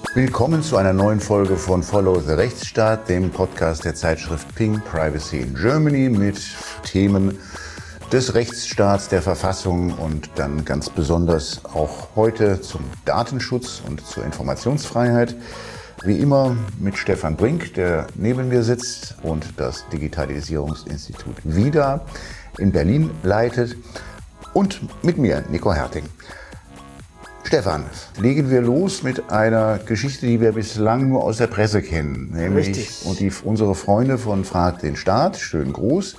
Willkommen zu einer neuen Folge von Follow the Rechtsstaat, dem Podcast der Zeitschrift Ping Privacy in Germany mit Themen des Rechtsstaats, der Verfassung und dann ganz besonders auch heute zum Datenschutz und zur Informationsfreiheit. Wie immer mit Stefan Brink, der neben mir sitzt und das Digitalisierungsinstitut VIDA in Berlin leitet, und mit mir, Nico Herting. Stefan, legen wir los mit einer Geschichte, die wir bislang nur aus der Presse kennen. Nämlich unsere Freunde von Frag den Staat, schönen Gruß,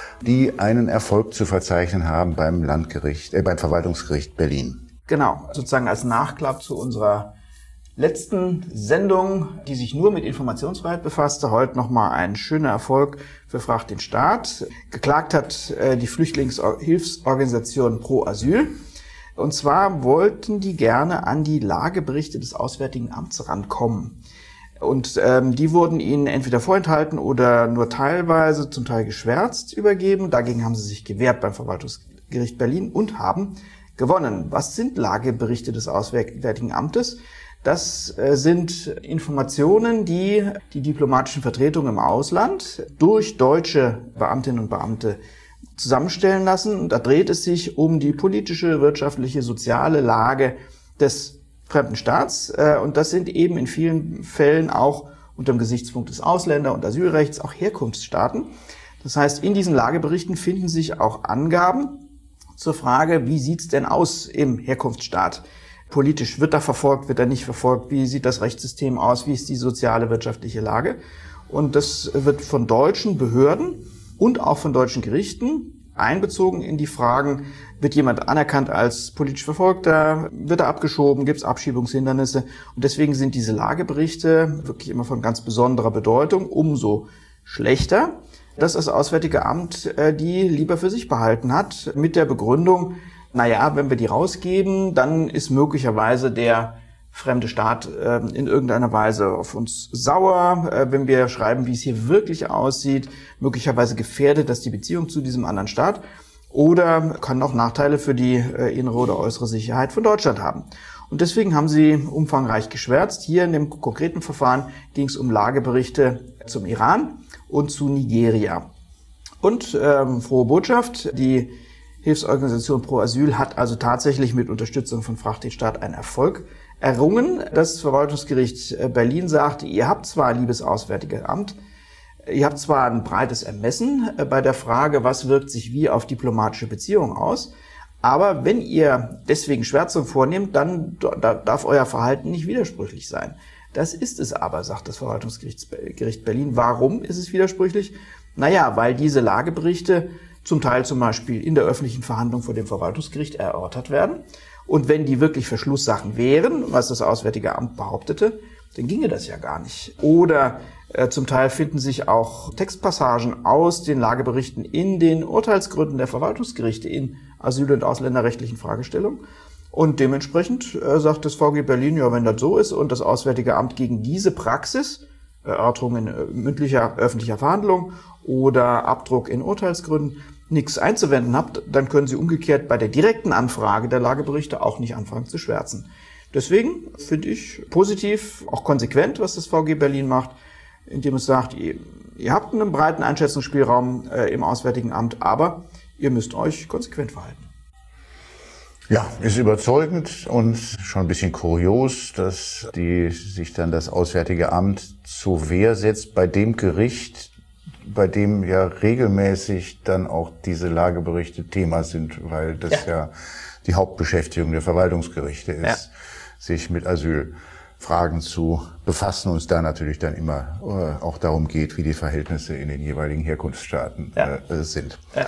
die einen Erfolg zu verzeichnen haben beim Verwaltungsgericht Berlin. Genau, sozusagen als Nachklapp zu unserer letzten Sendung, die sich nur mit Informationsfreiheit befasste. Heute nochmal ein schöner Erfolg für Frag den Staat. Geklagt hat die Flüchtlingshilfsorganisation Pro Asyl. Und zwar wollten die gerne an die Lageberichte des Auswärtigen Amts rankommen. Und die wurden ihnen entweder vorenthalten oder nur teilweise, zum Teil geschwärzt übergeben. Dagegen haben sie sich gewehrt beim Verwaltungsgericht Berlin und haben gewonnen. Was sind Lageberichte des Auswärtigen Amtes? Das sind Informationen, die die diplomatischen Vertretungen im Ausland durch deutsche Beamtinnen und Beamte zusammenstellen lassen. Und da dreht es sich um die politische, wirtschaftliche, soziale Lage des fremden Staats. Und das sind eben in vielen Fällen auch unter dem Gesichtspunkt des Ausländer- und Asylrechts auch Herkunftsstaaten. Das heißt, in diesen Lageberichten finden sich auch Angaben zur Frage, wie sieht's denn aus im Herkunftsstaat? Politisch, wird er verfolgt, wird er nicht verfolgt? Wie sieht das Rechtssystem aus? Wie ist die soziale, wirtschaftliche Lage? Und das wird von deutschen Behörden und auch von deutschen Gerichten einbezogen in die Fragen, wird jemand anerkannt als politisch Verfolgter, wird er abgeschoben, gibt es Abschiebungshindernisse? Und deswegen sind diese Lageberichte wirklich immer von ganz besonderer Bedeutung, umso schlechter, dass das Auswärtige Amt die lieber für sich behalten hat, mit der Begründung, naja, wenn wir die rausgeben, dann ist möglicherweise der fremde Staat in irgendeiner Weise auf uns sauer, wenn wir schreiben, wie es hier wirklich aussieht, möglicherweise gefährdet das die Beziehung zu diesem anderen Staat oder kann auch Nachteile für die innere oder äußere Sicherheit von Deutschland haben. Und deswegen haben sie umfangreich geschwärzt. Hier in dem konkreten Verfahren ging es um Lageberichte zum Iran und zu Nigeria. Und frohe Botschaft, die Hilfsorganisation Pro Asyl hat also tatsächlich mit Unterstützung von Frag den Staat einen Erfolg errungen. Das Verwaltungsgericht Berlin sagte, ihr habt zwar, liebes Auswärtige Amt, ihr habt zwar ein breites Ermessen bei der Frage, was wirkt sich wie auf diplomatische Beziehungen aus, aber wenn ihr deswegen Schwärzung vornehmt, dann darf euer Verhalten nicht widersprüchlich sein. Das ist es aber, sagt das Verwaltungsgericht Berlin. Warum ist es widersprüchlich? Naja, weil diese Lageberichte zum Teil zum Beispiel in der öffentlichen Verhandlung vor dem Verwaltungsgericht erörtert werden. Und wenn die wirklich Verschlusssachen wären, was das Auswärtige Amt behauptete, dann ginge das ja gar nicht. Oder zum Teil finden sich auch Textpassagen aus den Lageberichten in den Urteilsgründen der Verwaltungsgerichte in asyl- und ausländerrechtlichen Fragestellungen. Und dementsprechend sagt das VG Berlin, ja, wenn das so ist und das Auswärtige Amt gegen diese Praxis, Erörterung in mündlicher öffentlicher Verhandlung oder Abdruck in Urteilsgründen, nichts einzuwenden habt, dann können Sie umgekehrt bei der direkten Anfrage der Lageberichte auch nicht anfangen zu schwärzen. Deswegen finde ich positiv, auch konsequent, was das VG Berlin macht, indem es sagt, ihr habt einen breiten Einschätzungsspielraum im Auswärtigen Amt, aber ihr müsst euch konsequent verhalten. Ja, ist überzeugend und schon ein bisschen kurios, dass sich dann das Auswärtige Amt zur Wehr setzt bei dem Gericht, bei dem ja regelmäßig dann auch diese Lageberichte Thema sind, weil das ja die Hauptbeschäftigung der Verwaltungsgerichte ist, sich mit Asylfragen zu befassen und es da natürlich dann immer auch darum geht, wie die Verhältnisse in den jeweiligen Herkunftsstaaten sind. Ja.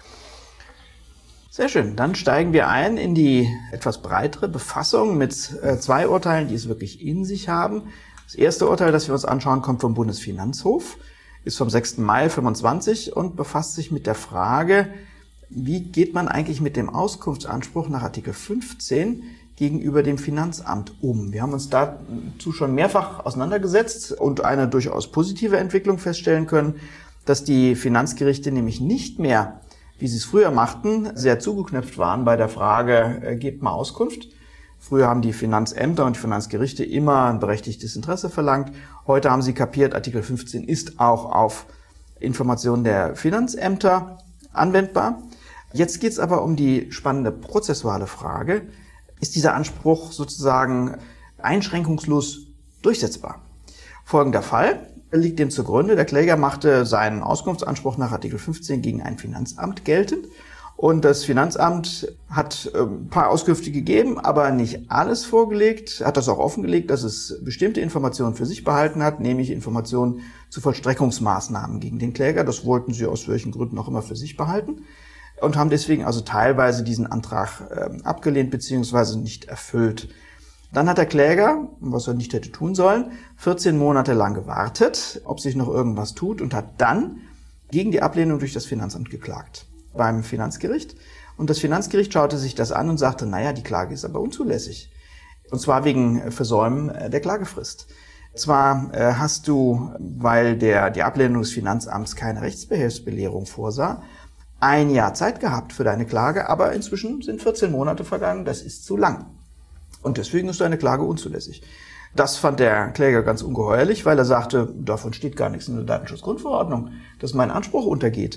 Sehr schön. Dann steigen wir ein in die etwas breitere Befassung mit zwei Urteilen, die es wirklich in sich haben. Das erste Urteil, das wir uns anschauen, kommt vom Bundesfinanzhof, ist vom 6. Mai 25 und befasst sich mit der Frage, wie geht man eigentlich mit dem Auskunftsanspruch nach Artikel 15 gegenüber dem Finanzamt um? Wir haben uns dazu schon mehrfach auseinandergesetzt und eine durchaus positive Entwicklung feststellen können, dass die Finanzgerichte nämlich nicht mehr, wie sie es früher machten, sehr zugeknöpft waren bei der Frage, gebt mal Auskunft, Früher haben die Finanzämter und die Finanzgerichte immer ein berechtigtes Interesse verlangt. Heute haben sie kapiert, Artikel 15 ist auch auf Informationen der Finanzämter anwendbar. Jetzt geht es aber um die spannende prozessuale Frage: Ist dieser Anspruch sozusagen einschränkungslos durchsetzbar? Folgender Fall liegt dem zugrunde. Der Kläger machte seinen Auskunftsanspruch nach Artikel 15 gegen ein Finanzamt geltend. Und das Finanzamt hat ein paar Auskünfte gegeben, aber nicht alles vorgelegt, hat das auch offengelegt, dass es bestimmte Informationen für sich behalten hat, nämlich Informationen zu Vollstreckungsmaßnahmen gegen den Kläger. Das wollten sie aus welchen Gründen auch immer für sich behalten und haben deswegen also teilweise diesen Antrag abgelehnt bzw. nicht erfüllt. Dann hat der Kläger, was er nicht hätte tun sollen, 14 Monate lang gewartet, ob sich noch irgendwas tut, und hat dann gegen die Ablehnung durch das Finanzamt geklagt beim Finanzgericht. Und das Finanzgericht schaute sich das an und sagte, naja, die Klage ist aber unzulässig. Und zwar wegen Versäumen der Klagefrist. Zwar hast du, weil die Ablehnung des Finanzamts keine Rechtsbehelfsbelehrung vorsah, 1 Jahr Zeit gehabt für deine Klage, aber inzwischen sind 14 Monate vergangen, das ist zu lang. Und deswegen ist deine Klage unzulässig. Das fand der Kläger ganz ungeheuerlich, weil er sagte, davon steht gar nichts in der Datenschutzgrundverordnung, dass mein Anspruch untergeht.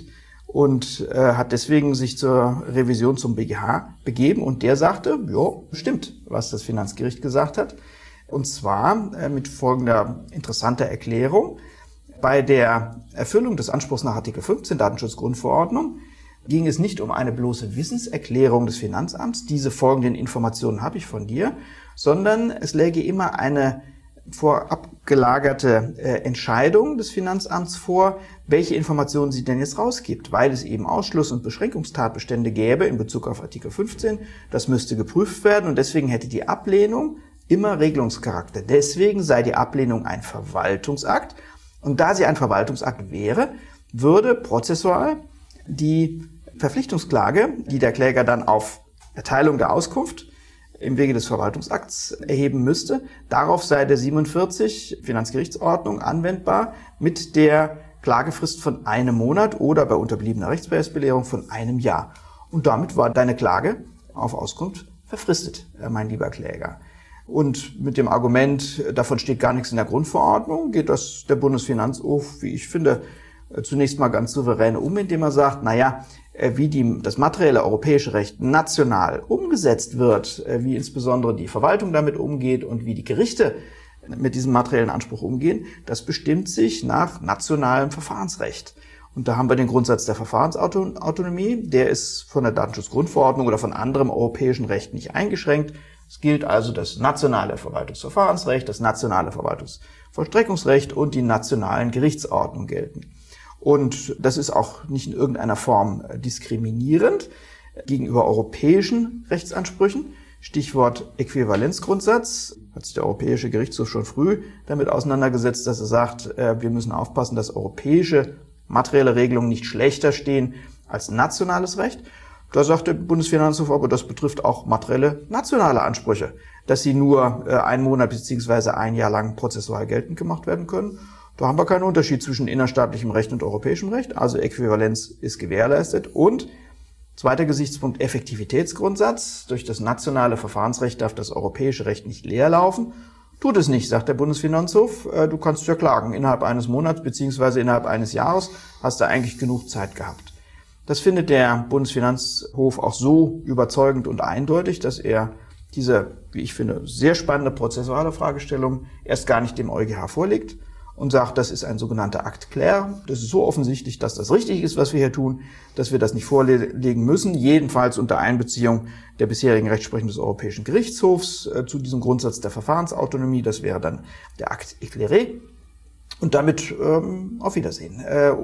Und hat deswegen sich zur Revision zum BGH begeben, und der sagte, ja, stimmt, was das Finanzgericht gesagt hat. Und zwar mit folgender interessanter Erklärung: Bei der Erfüllung des Anspruchs nach Artikel 15 Datenschutzgrundverordnung ging es nicht um eine bloße Wissenserklärung des Finanzamts, diese folgenden Informationen habe ich von dir, sondern es läge immer eine vorab gelagerte Entscheidung des Finanzamts vor, welche Informationen sie denn jetzt rausgibt, weil es eben Ausschluss- und Beschränkungstatbestände gäbe in Bezug auf Artikel 15. Das müsste geprüft werden, und deswegen hätte die Ablehnung immer Regelungscharakter. Deswegen sei die Ablehnung ein Verwaltungsakt, und da sie ein Verwaltungsakt wäre, würde prozessual die Verpflichtungsklage, die der Kläger dann auf Erteilung der Auskunft im Wege des Verwaltungsakts erheben müsste, darauf sei der 47 Finanzgerichtsordnung anwendbar mit der Klagefrist von 1 Monat oder bei unterbliebener Rechtsbehelfsbelehrung von 1 Jahr. Und damit war deine Klage auf Auskunft verfristet, mein lieber Kläger. Und mit dem Argument, davon steht gar nichts in der Grundverordnung, geht das der Bundesfinanzhof, wie ich finde, zunächst mal ganz souverän um, indem er sagt, naja, wie das materielle europäische Recht national umgesetzt wird, wie insbesondere die Verwaltung damit umgeht und wie die Gerichte mit diesem materiellen Anspruch umgehen, das bestimmt sich nach nationalem Verfahrensrecht. Und da haben wir den Grundsatz der Verfahrensautonomie, der ist von der Datenschutzgrundverordnung oder von anderem europäischen Recht nicht eingeschränkt. Es gilt also das nationale Verwaltungsverfahrensrecht, das nationale Verwaltungsvollstreckungsrecht und die nationalen Gerichtsordnungen gelten. Und das ist auch nicht in irgendeiner Form diskriminierend gegenüber europäischen Rechtsansprüchen. Stichwort Äquivalenzgrundsatz. Hat sich der Europäische Gerichtshof schon früh damit auseinandergesetzt, dass er sagt, wir müssen aufpassen, dass europäische materielle Regelungen nicht schlechter stehen als nationales Recht. Da sagt der Bundesfinanzhof, aber das betrifft auch materielle nationale Ansprüche, dass sie nur 1 Monat bzw. 1 Jahr lang prozessual geltend gemacht werden können. Da haben wir keinen Unterschied zwischen innerstaatlichem Recht und europäischem Recht, also Äquivalenz ist gewährleistet. Und zweiter Gesichtspunkt, Effektivitätsgrundsatz. Durch das nationale Verfahrensrecht darf das europäische Recht nicht leer laufen. Tut es nicht, sagt der Bundesfinanzhof. Du kannst ja klagen. Innerhalb eines Monats bzw. innerhalb eines Jahres hast du eigentlich genug Zeit gehabt. Das findet der Bundesfinanzhof auch so überzeugend und eindeutig, dass er diese, wie ich finde, sehr spannende prozessuale Fragestellung erst gar nicht dem EuGH vorlegt und sagt, das ist ein sogenannter Acte clair. Das ist so offensichtlich, dass das richtig ist, was wir hier tun, dass wir das nicht vorlegen müssen, jedenfalls unter Einbeziehung der bisherigen Rechtsprechung des Europäischen Gerichtshofs zu diesem Grundsatz der Verfahrensautonomie. Das wäre dann der Acte éclairé. Und damit auf Wiedersehen.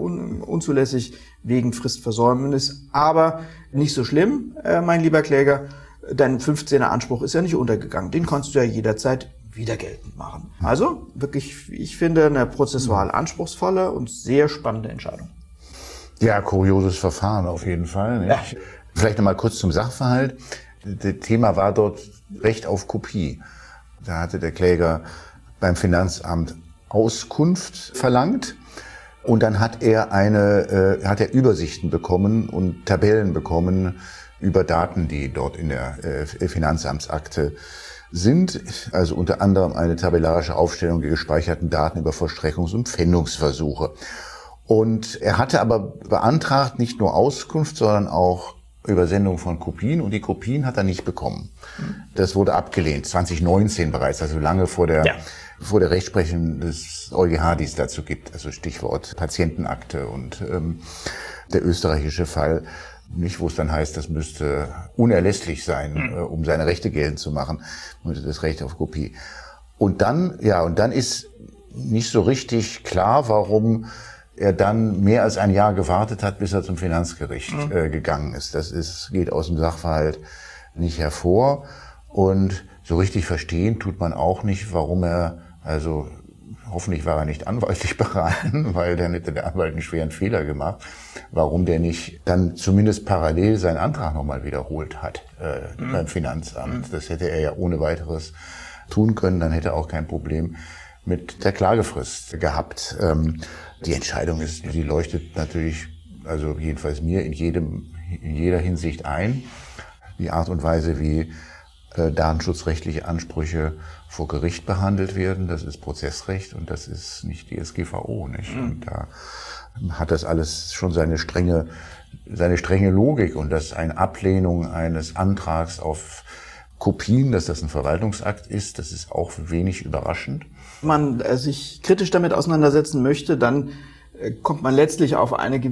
Unzulässig wegen Fristversäumnis, aber nicht so schlimm, mein lieber Kläger. Dein 15er Anspruch ist ja nicht untergegangen. Den kannst du ja jederzeit wieder geltend machen. Also wirklich, ich finde, eine prozessual anspruchsvolle und sehr spannende Entscheidung. Ja, kurioses Verfahren auf jeden Fall. Nicht? Ja. Vielleicht nochmal kurz zum Sachverhalt. Das Thema war dort Recht auf Kopie. Da hatte der Kläger beim Finanzamt Auskunft verlangt und dann hat er Übersichten bekommen und Tabellen bekommen, über Daten, die dort in der Finanzamtsakte sind, also unter anderem eine tabellarische Aufstellung der gespeicherten Daten über Vollstreckungs- und Pfändungsversuche. Und er hatte aber beantragt, nicht nur Auskunft, sondern auch Übersendung von Kopien, und die Kopien hat er nicht bekommen. Das wurde abgelehnt, 2019 bereits, also lange vor der Rechtsprechung des EuGH, die es dazu gibt, also Stichwort Patientenakte und der österreichische Fall, nicht, wo es dann heißt, das müsste unerlässlich sein, um seine Rechte geltend zu machen, das Recht auf Kopie. Und dann ist nicht so richtig klar, warum er dann mehr als ein Jahr gewartet hat, bis er zum Finanzgericht gegangen ist. Geht aus dem Sachverhalt nicht hervor. Und so richtig verstehen tut man auch nicht, warum hoffentlich war er nicht anwaltlich beraten, weil dann hätte der Anwalt einen schweren Fehler gemacht, warum der nicht dann zumindest parallel seinen Antrag nochmal wiederholt hat beim Finanzamt. Das hätte er ja ohne weiteres tun können, dann hätte er auch kein Problem mit der Klagefrist gehabt. Die Entscheidung die leuchtet natürlich, also jedenfalls mir in jeder Hinsicht ein. Die Art und Weise, wie datenschutzrechtliche Ansprüche vor Gericht behandelt werden, das ist Prozessrecht und das ist nicht die SGVO, nicht? Und da hat das alles schon seine strenge Logik, und dass eine Ablehnung eines Antrags auf Kopien, dass das ein Verwaltungsakt ist, das ist auch wenig überraschend. Wenn man sich kritisch damit auseinandersetzen möchte, dann kommt man letztlich auf eine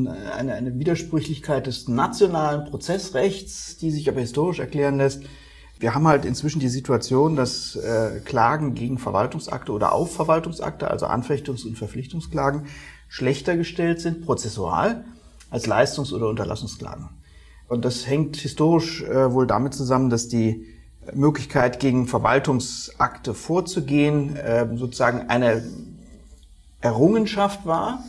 Widersprüchlichkeit des nationalen Prozessrechts, die sich aber historisch erklären lässt. Wir haben halt inzwischen die Situation, dass Klagen gegen Verwaltungsakte oder auf Verwaltungsakte, also Anfechtungs- und Verpflichtungsklagen, schlechter gestellt sind, prozessual, als Leistungs- oder Unterlassungsklagen. Und das hängt historisch wohl damit zusammen, dass die Möglichkeit, gegen Verwaltungsakte vorzugehen, sozusagen eine Errungenschaft war,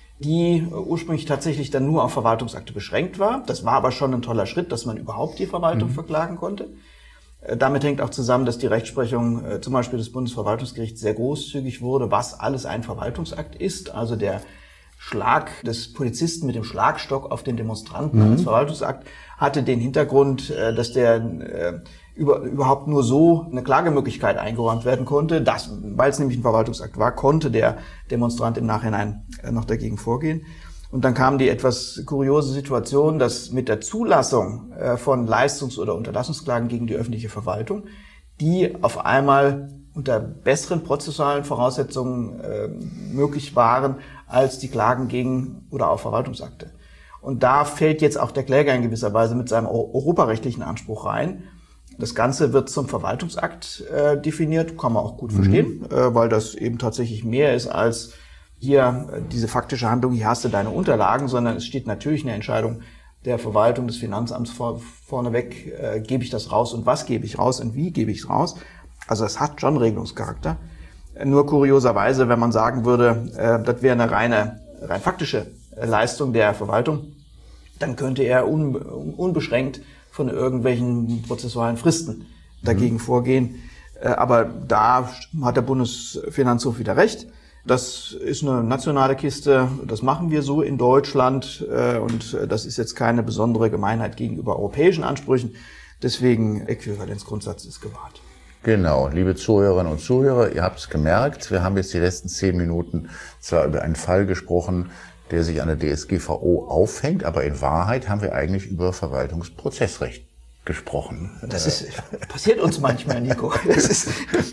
die ursprünglich tatsächlich dann nur auf Verwaltungsakte beschränkt war. Das war aber schon ein toller Schritt, dass man überhaupt die Verwaltung verklagen konnte. Damit hängt auch zusammen, dass die Rechtsprechung zum Beispiel des Bundesverwaltungsgerichts sehr großzügig wurde, was alles ein Verwaltungsakt ist. Also der Schlag des Polizisten mit dem Schlagstock auf den Demonstranten als Verwaltungsakt hatte den Hintergrund, dass der überhaupt nur so eine Klagemöglichkeit eingeräumt werden konnte. Weil es nämlich ein Verwaltungsakt war, konnte der Demonstrant im Nachhinein noch dagegen vorgehen. Und dann kam die etwas kuriose Situation, dass mit der Zulassung von Leistungs- oder Unterlassungsklagen gegen die öffentliche Verwaltung, die auf einmal unter besseren prozessualen Voraussetzungen möglich waren als die Klagen gegen oder auf Verwaltungsakte. Und da fällt jetzt auch der Kläger in gewisser Weise mit seinem europarechtlichen Anspruch rein. Das Ganze wird zum Verwaltungsakt definiert, kann man auch gut verstehen, weil das eben tatsächlich mehr ist als hier diese faktische Handlung, hier hast du deine Unterlagen, sondern es steht natürlich eine Entscheidung der Verwaltung des Finanzamts vorneweg, gebe ich das raus und was gebe ich raus und wie gebe ich es raus. Also es hat schon Regelungscharakter. Nur kurioserweise, wenn man sagen würde, das wäre eine rein faktische Leistung der Verwaltung, dann könnte er unbeschränkt von irgendwelchen prozessualen Fristen dagegen vorgehen. Aber da hat der Bundesfinanzhof wieder recht. Das ist eine nationale Kiste, das machen wir so in Deutschland und das ist jetzt keine besondere Gemeinheit gegenüber europäischen Ansprüchen. Deswegen Äquivalenzgrundsatz ist gewahrt. Genau, liebe Zuhörerinnen und Zuhörer, ihr habt es gemerkt, wir haben jetzt die letzten 10 Minuten zwar über einen Fall gesprochen, der sich an der DSGVO aufhängt, aber in Wahrheit haben wir eigentlich über Verwaltungsprozessrecht gesprochen. Das passiert uns manchmal, Nico. Das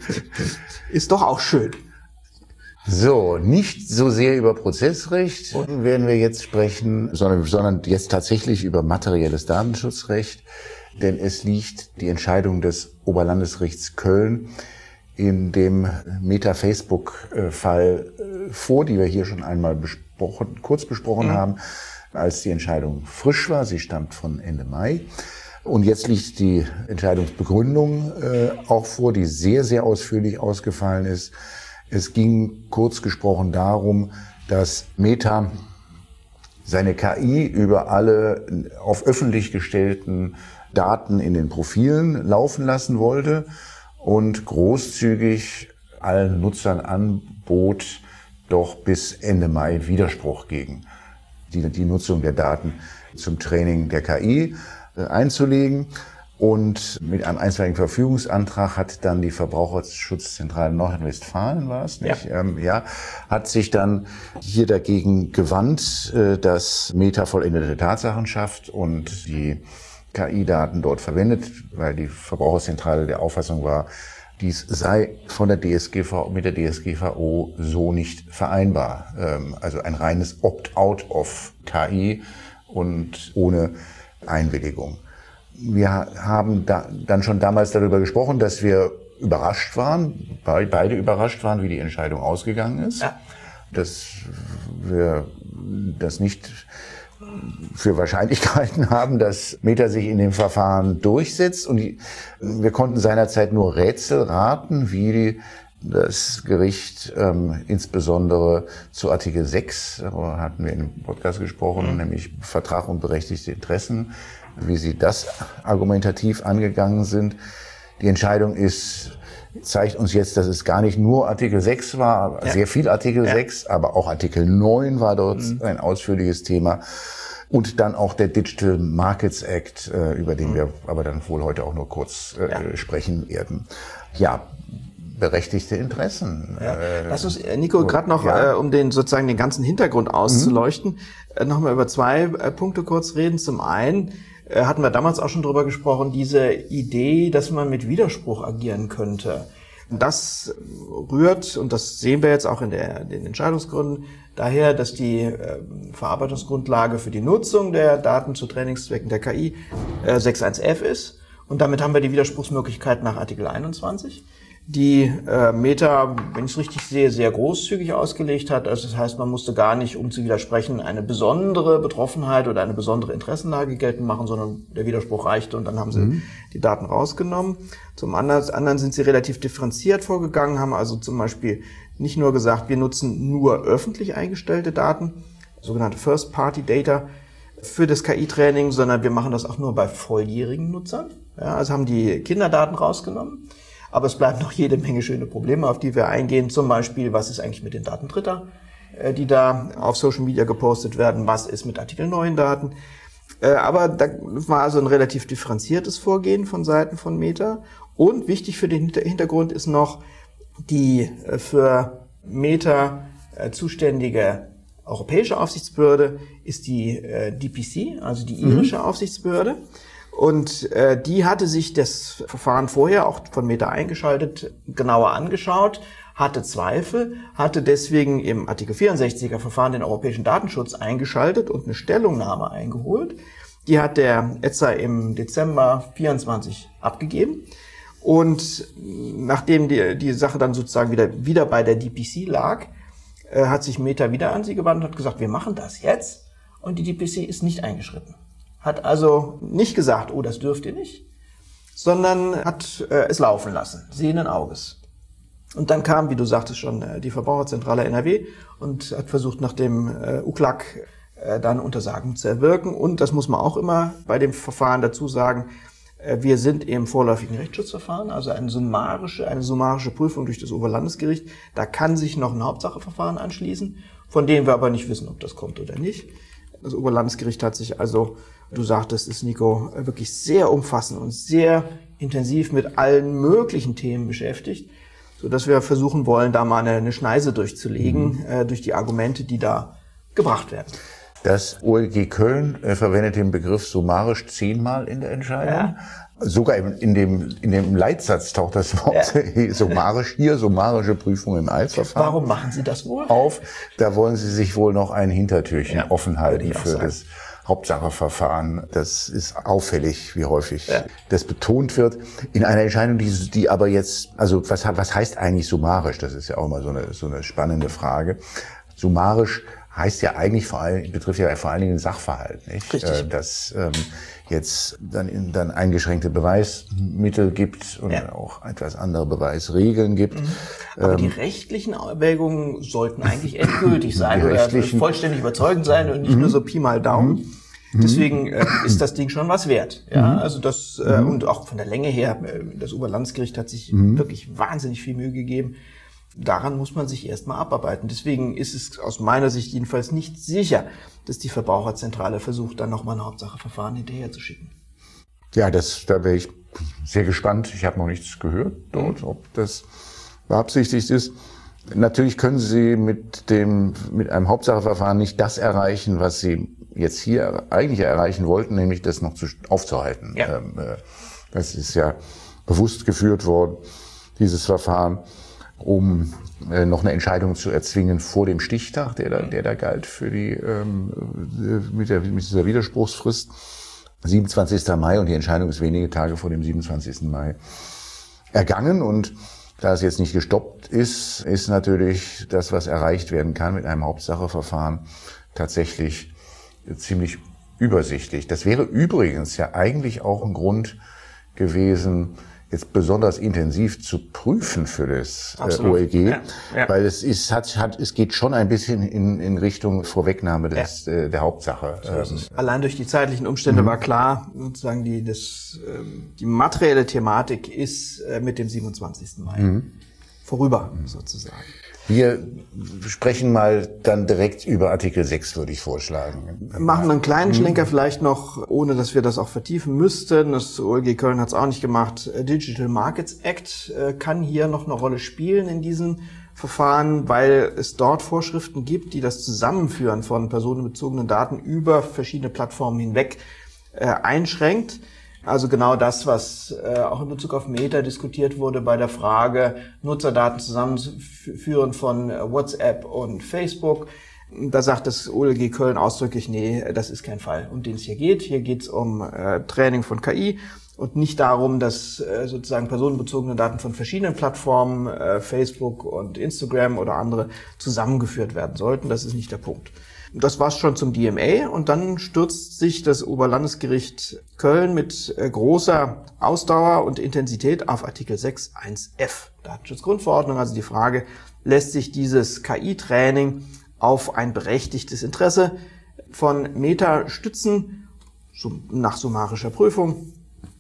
ist doch auch schön. So, nicht so sehr über Prozessrecht werden wir jetzt sprechen, sondern jetzt tatsächlich über materielles Datenschutzrecht, denn es liegt die Entscheidung des Oberlandesgerichts Köln in dem Meta-Facebook-Fall vor, die wir hier schon einmal kurz besprochen haben, als die Entscheidung frisch war. Sie stammt von Ende Mai. Und jetzt liegt die Entscheidungsbegründung auch vor, die sehr, sehr ausführlich ausgefallen ist. Es ging kurz gesprochen darum, dass Meta seine KI über alle auf öffentlich gestellten Daten in den Profilen laufen lassen wollte und großzügig allen Nutzern anbot, doch bis Ende Mai Widerspruch gegen die Nutzung der Daten zum Training der KI einzulegen. Und mit einem einstweiligen Verfügungsantrag hat dann die Verbraucherschutzzentrale Nordrhein-Westfalen, war es nicht? Ja. Hat sich dann hier dagegen gewandt, dass Meta vollendete Tatsachen schafft und die KI-Daten dort verwendet, weil die Verbraucherzentrale der Auffassung war, dies sei von der DSGVO, mit der DSGVO so nicht vereinbar. Also ein reines Opt-out of KI und ohne Einwilligung. Wir haben dann schon damals darüber gesprochen, dass wir überrascht waren, beide überrascht waren, wie die Entscheidung ausgegangen ist. Ja. Dass wir das nicht für wahrscheinlich gehalten haben, dass Meta sich in dem Verfahren durchsetzt. Und wir konnten seinerzeit nur Rätsel raten, wie das Gericht insbesondere zu Artikel 6, darüber hatten wir im Podcast gesprochen, nämlich Vertrag und berechtigte Interessen, wie sie das argumentativ angegangen sind. Die Entscheidung zeigt uns jetzt, dass es gar nicht nur Artikel 6 war, sehr viel Artikel 6, aber auch Artikel 9 war dort ein ausführliches Thema. Und dann auch der Digital Markets Act, über den wir aber dann wohl heute auch nur kurz sprechen werden. Ja, berechtigte Interessen. Ja. Lass uns, Nico, gerade noch, um den ganzen Hintergrund auszuleuchten, nochmal über zwei Punkte kurz reden. Zum einen hatten wir damals auch schon drüber gesprochen, diese Idee, dass man mit Widerspruch agieren könnte. Das rührt, und das sehen wir jetzt auch in den Entscheidungsgründen, daher, dass die Verarbeitungsgrundlage für die Nutzung der Daten zu Trainingszwecken der KI 6.1f ist. Und damit haben wir die Widerspruchsmöglichkeit nach Artikel 21. Die Meta, wenn ich es richtig sehe, sehr großzügig ausgelegt hat. Also das heißt, man musste gar nicht, um zu widersprechen, eine besondere Betroffenheit oder eine besondere Interessenlage geltend machen, sondern der Widerspruch reichte und dann haben sie die Daten rausgenommen. Zum anderen sind sie relativ differenziert vorgegangen, haben also zum Beispiel nicht nur gesagt, wir nutzen nur öffentlich eingestellte Daten, sogenannte First-Party-Data, für das KI-Training, sondern wir machen das auch nur bei volljährigen Nutzern. Ja, also haben die Kinderdaten rausgenommen. Aber es bleiben noch jede Menge schöne Probleme, auf die wir eingehen. Zum Beispiel, was ist eigentlich mit den Daten Dritter, die da auf Social Media gepostet werden? Was ist mit Artikel 9 Daten? Aber da war also ein relativ differenziertes Vorgehen von Seiten von Meta. Und wichtig für den Hintergrund ist noch die für Meta zuständige europäische Aufsichtsbehörde ist die DPC, also die irische Aufsichtsbehörde. Und die hatte sich das Verfahren vorher, auch von Meta eingeschaltet, genauer angeschaut, hatte Zweifel, hatte deswegen im Artikel 64er Verfahren den europäischen Datenschutz eingeschaltet und eine Stellungnahme eingeholt. Die hat der ETSA im Dezember 24 abgegeben. Und nachdem die Sache dann sozusagen wieder bei der DPC lag, hat sich Meta wieder an sie gewandt und hat gesagt, wir machen das jetzt. Und die DPC ist nicht eingeschritten. Hat also nicht gesagt, oh, das dürft ihr nicht, sondern hat es laufen lassen, sehenden Auges. Und dann kam, wie du sagtest schon, die Verbraucherzentrale NRW und hat versucht, nach dem UCLAG dann Untersagen zu erwirken. Und das muss man auch immer bei dem Verfahren dazu sagen, wir sind im vorläufigen Rechtsschutzverfahren, also eine summarische Prüfung durch das Oberlandesgericht. Da kann sich noch ein Hauptsacheverfahren anschließen, von dem wir aber nicht wissen, ob das kommt oder nicht. Das Oberlandesgericht hat sich also, du sagtest es, Nico, wirklich sehr umfassend und sehr intensiv mit allen möglichen Themen beschäftigt, so dass wir versuchen wollen, da mal eine Schneise durchzulegen, durch die Argumente, die da gebracht werden. Das OLG Köln verwendet den Begriff summarisch 10-mal in der Entscheidung. Ja. Sogar in dem Leitsatz taucht das Wort summarische Prüfung im Eilverfahren. Warum machen Sie das wohl? Auf. Da wollen Sie sich wohl noch ein Hintertürchen offen halten für das Hauptsacheverfahren. Das ist auffällig, wie häufig das betont wird. In einer Entscheidung, die aber jetzt, also was heißt eigentlich summarisch? Das ist ja auch immer so eine spannende Frage. Summarisch heißt ja eigentlich betrifft ja vor allen Dingen den Sachverhalt, nicht? Richtig. Dass jetzt dann eingeschränkte Beweismittel gibt und auch etwas andere Beweisregeln gibt. Aber die rechtlichen Erwägungen sollten eigentlich endgültig sein oder vollständig überzeugend sein und nicht nur so Pi mal Daumen. Deswegen ist das Ding schon was wert. Ja, also das und auch von der Länge her, das Oberlandesgericht hat sich wirklich wahnsinnig viel Mühe gegeben. Daran muss man sich erstmal abarbeiten. Deswegen ist es aus meiner Sicht jedenfalls nicht sicher, dass die Verbraucherzentrale versucht, dann nochmal ein Hauptsacheverfahren hinterher zu schicken. Ja, da wäre ich sehr gespannt. Ich habe noch nichts gehört dort, ob das beabsichtigt ist. Natürlich können Sie mit einem Hauptsacheverfahren nicht das erreichen, was Sie jetzt hier eigentlich erreichen wollten, nämlich das noch aufzuhalten. Ja. Das ist ja bewusst geführt worden, dieses Verfahren, um noch eine Entscheidung zu erzwingen vor dem Stichtag, der da galt für mit dieser Widerspruchsfrist. 27. Mai und die Entscheidung ist wenige Tage vor dem 27. Mai ergangen und da es jetzt nicht gestoppt ist, ist natürlich das, was erreicht werden kann mit einem Hauptsacheverfahren, tatsächlich ziemlich übersichtlich. Das wäre übrigens ja eigentlich auch ein Grund gewesen, jetzt besonders intensiv zu prüfen für das OLG, weil es geht schon ein bisschen in Richtung Vorwegnahme der Hauptsache. Allein durch die zeitlichen Umstände war klar, sozusagen die materielle Thematik ist mit dem 27. Mai vorüber, sozusagen. Wir sprechen mal dann direkt über Artikel 6, würde ich vorschlagen. Machen einen kleinen Schlenker vielleicht noch, ohne dass wir das auch vertiefen müssten. Das OLG Köln hat es auch nicht gemacht. Digital Markets Act kann hier noch eine Rolle spielen in diesem Verfahren, weil es dort Vorschriften gibt, die das Zusammenführen von personenbezogenen Daten über verschiedene Plattformen hinweg einschränkt. Also genau das, was auch in Bezug auf Meta diskutiert wurde bei der Frage, Nutzerdaten zusammenführen von WhatsApp und Facebook. Da sagt das OLG Köln ausdrücklich, nee, das ist kein Fall, um den es hier geht. Hier geht es um Training von KI und nicht darum, dass sozusagen personenbezogene Daten von verschiedenen Plattformen, Facebook und Instagram oder andere, zusammengeführt werden sollten. Das ist nicht der Punkt. Das war's schon zum DMA und dann stürzt sich das Oberlandesgericht Köln mit großer Ausdauer und Intensität auf Artikel 6.1f Datenschutzgrundverordnung. Also die Frage, lässt sich dieses KI-Training auf ein berechtigtes Interesse von Meta stützen, nach summarischer Prüfung,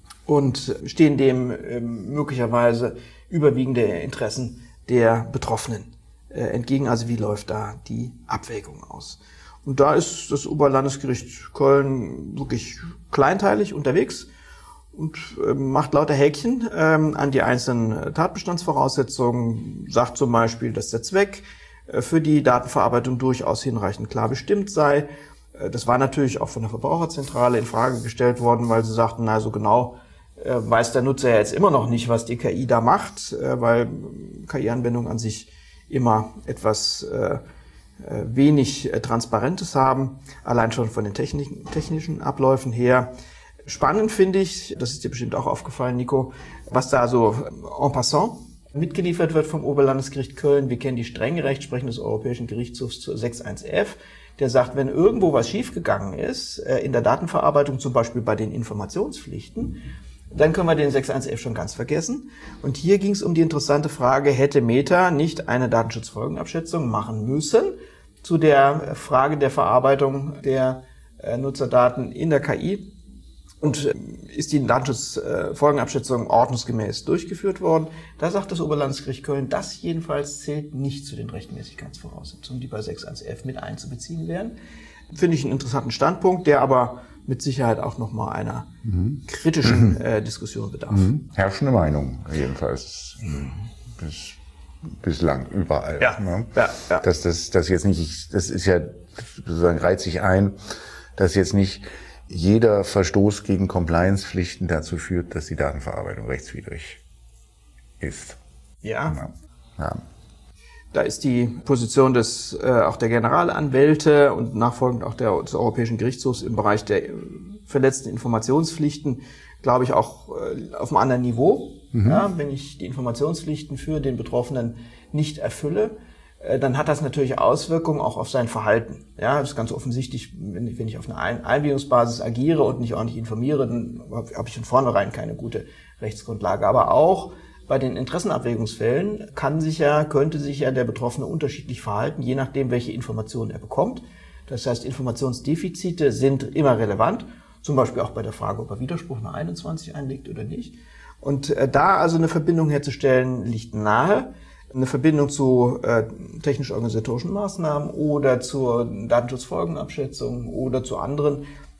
und stehen dem möglicherweise überwiegende Interessen der Betroffenen entgegen. Also wie läuft da die Abwägung aus? Und da ist das Oberlandesgericht Köln wirklich kleinteilig unterwegs und macht lauter Häkchen an die einzelnen Tatbestandsvoraussetzungen, sagt zum Beispiel, dass der Zweck für die Datenverarbeitung durchaus hinreichend klar bestimmt sei. Das war natürlich auch von der Verbraucherzentrale in Frage gestellt worden, weil sie sagten, na, so genau weiß der Nutzer ja jetzt immer noch nicht, was die KI da macht, weil KI-Anwendungen an sich immer etwas wenig Transparentes haben, allein schon von den technischen Abläufen her. Spannend finde ich, das ist dir bestimmt auch aufgefallen, Nico, was da so en passant mitgeliefert wird vom Oberlandesgericht Köln. Wir kennen die strenge Rechtsprechung des Europäischen Gerichtshofs zu 6.1f, der sagt, wenn irgendwo was schiefgegangen ist, in der Datenverarbeitung, zum Beispiel bei den Informationspflichten, dann können wir den 6.1f schon ganz vergessen. Und hier ging es um die interessante Frage, hätte Meta nicht eine Datenschutzfolgenabschätzung machen müssen zu der Frage der Verarbeitung der Nutzerdaten in der KI? Und ist die Datenschutzfolgenabschätzung ordnungsgemäß durchgeführt worden? Da sagt das Oberlandesgericht Köln, das jedenfalls zählt nicht zu den Rechtmäßigkeitsvoraussetzungen, die bei 6.1f mit einzubeziehen wären. Finde ich einen interessanten Standpunkt, der aber mit Sicherheit auch nochmal einer kritischen Diskussion bedarf. Herrschende Meinung, jedenfalls. Bislang, überall. Ja. Ne? Ja. Das jetzt nicht, das ist ja, sozusagen reiht sich ein, dass jetzt nicht jeder Verstoß gegen Compliance-Pflichten dazu führt, dass die Datenverarbeitung rechtswidrig ist. Ja. Ja. Da ist die Position auch der Generalanwälte und nachfolgend auch des Europäischen Gerichtshofs im Bereich der verletzten Informationspflichten, glaube ich, auch auf einem anderen Niveau. Ja, wenn ich die Informationspflichten für den Betroffenen nicht erfülle, dann hat das natürlich Auswirkungen auch auf sein Verhalten. Ja, das ist ganz offensichtlich, wenn ich auf einer Einwilligungsbasis agiere und nicht ordentlich informiere, dann habe ich von vornherein keine gute Rechtsgrundlage. Aber auch bei den Interessenabwägungsfällen könnte sich ja der Betroffene unterschiedlich verhalten, je nachdem, welche Informationen er bekommt. Das heißt, Informationsdefizite sind immer relevant, zum Beispiel auch bei der Frage, ob er Widerspruch nach 21 einlegt oder nicht. Und da also eine Verbindung herzustellen, liegt nahe. Eine Verbindung zu technisch-organisatorischen Maßnahmen oder zur Datenschutzfolgenabschätzung oder zu anderen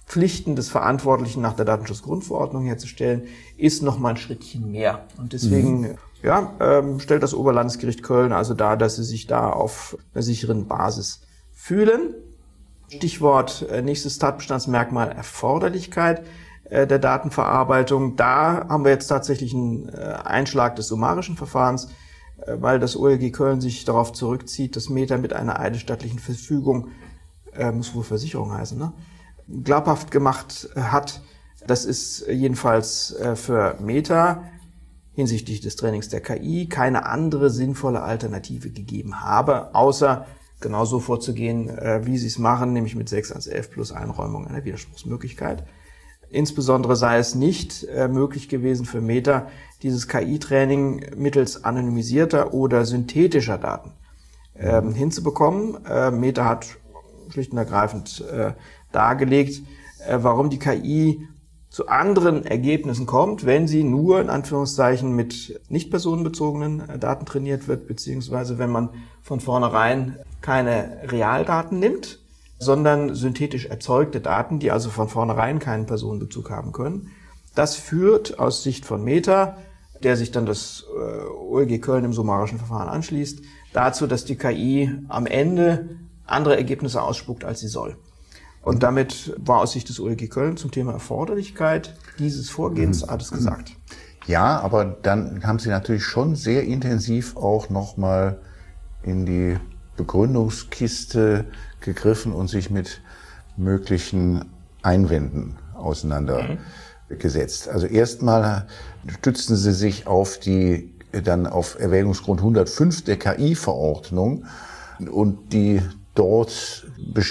Pflichten des Verantwortlichen nach der Datenschutzgrundverordnung herzustellen, ist noch mal ein Schrittchen mehr. Und deswegen stellt das Oberlandesgericht Köln also dar, dass sie sich da auf einer sicheren Basis fühlen. Stichwort nächstes Tatbestandsmerkmal Erforderlichkeit der Datenverarbeitung. Da haben wir jetzt tatsächlich einen Einschlag des summarischen Verfahrens, weil das OLG Köln sich darauf zurückzieht, dass Meta mit einer eidesstattlichen Verfügung, muss wohl Versicherung heißen, ne, glaubhaft gemacht hat. Das ist jedenfalls für Meta hinsichtlich des Trainings der KI keine andere sinnvolle Alternative gegeben habe, außer genauso vorzugehen, wie sie es machen, nämlich mit 6.1.11 plus Einräumung einer Widerspruchsmöglichkeit. Insbesondere sei es nicht möglich gewesen für Meta, dieses KI-Training mittels anonymisierter oder synthetischer Daten hinzubekommen. Meta hat schlicht und ergreifend dargelegt, warum die KI zu anderen Ergebnissen kommt, wenn sie nur in Anführungszeichen mit nicht personenbezogenen Daten trainiert wird, beziehungsweise wenn man von vornherein keine Realdaten nimmt, sondern synthetisch erzeugte Daten, die also von vornherein keinen Personenbezug haben können. Das führt aus Sicht von Meta, der sich dann das OLG Köln im summarischen Verfahren anschließt, dazu, dass die KI am Ende andere Ergebnisse ausspuckt, als sie soll. Und damit war aus Sicht des OLG Köln zum Thema Erforderlichkeit dieses Vorgehens alles gesagt. Ja, aber dann haben Sie natürlich schon sehr intensiv auch nochmal in die Begründungskiste gegriffen und sich mit möglichen Einwänden auseinandergesetzt. Also erstmal stützten Sie sich auf Erwägungsgrund 105 der KI-Verordnung und die dort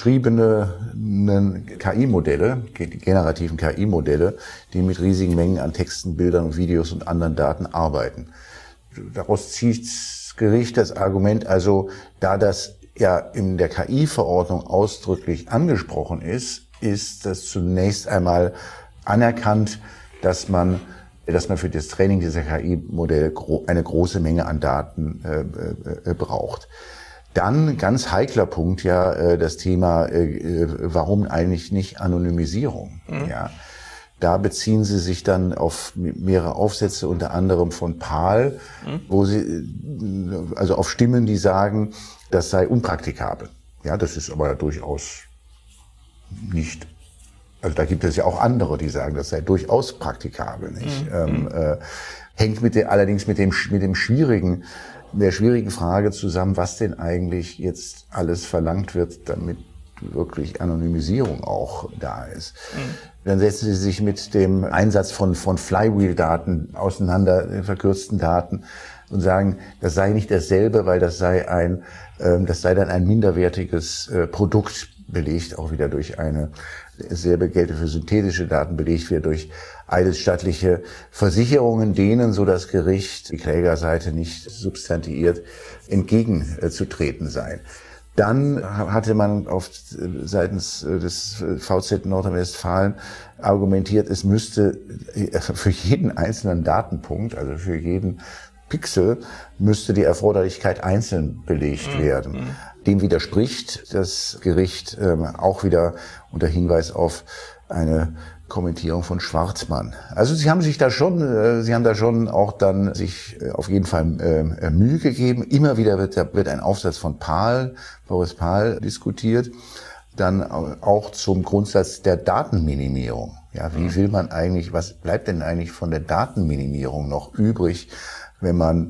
beschriebenen KI-Modelle, die generativen KI-Modelle, die mit riesigen Mengen an Texten, Bildern und Videos und anderen Daten arbeiten. Daraus zieht das Gericht das Argument, also da das ja in der KI-Verordnung ausdrücklich angesprochen ist, ist das zunächst einmal anerkannt, dass man für das Training dieser KI-Modelle eine große Menge an Daten braucht. Dann ganz heikler Punkt das Thema, warum eigentlich nicht Anonymisierung? Ja, da beziehen Sie sich dann auf mehrere Aufsätze, unter anderem von Pahl, wo Sie also auf Stimmen, die sagen, das sei unpraktikabel. Ja, das ist aber durchaus nicht. Also da gibt es ja auch andere, die sagen, das sei durchaus praktikabel, nicht? Hängt allerdings mit der schwierigen Frage zusammen, was denn eigentlich jetzt alles verlangt wird, damit wirklich Anonymisierung auch da ist. Dann setzen Sie sich mit dem Einsatz von Flywheel-Daten auseinander, verkürzten Daten, und sagen, das sei nicht dasselbe, weil das sei dann ein minderwertiges Produkt, belegt auch wieder durch dasselbe gelte für synthetische Daten, belegt wird durch eidesstattliche Versicherungen, denen, so das Gericht, die Klägerseite nicht substantiiert, entgegenzutreten sei. Dann hatte man seitens des VZ Nordrhein-Westfalen argumentiert, es müsste für jeden einzelnen Datenpunkt, also für jeden Pixel, müsste die Erforderlichkeit einzeln belegt werden. Dem widerspricht das Gericht auch wieder unter Hinweis auf eine Kommentierung von Schwarzmann. Also Sie haben da schon auch dann sich auf jeden Fall Mühe gegeben. Immer wieder wird ein Aufsatz von Boris Pahl diskutiert. Dann auch zum Grundsatz der Datenminimierung. Ja, wie will man eigentlich, was bleibt denn eigentlich von der Datenminimierung noch übrig, wenn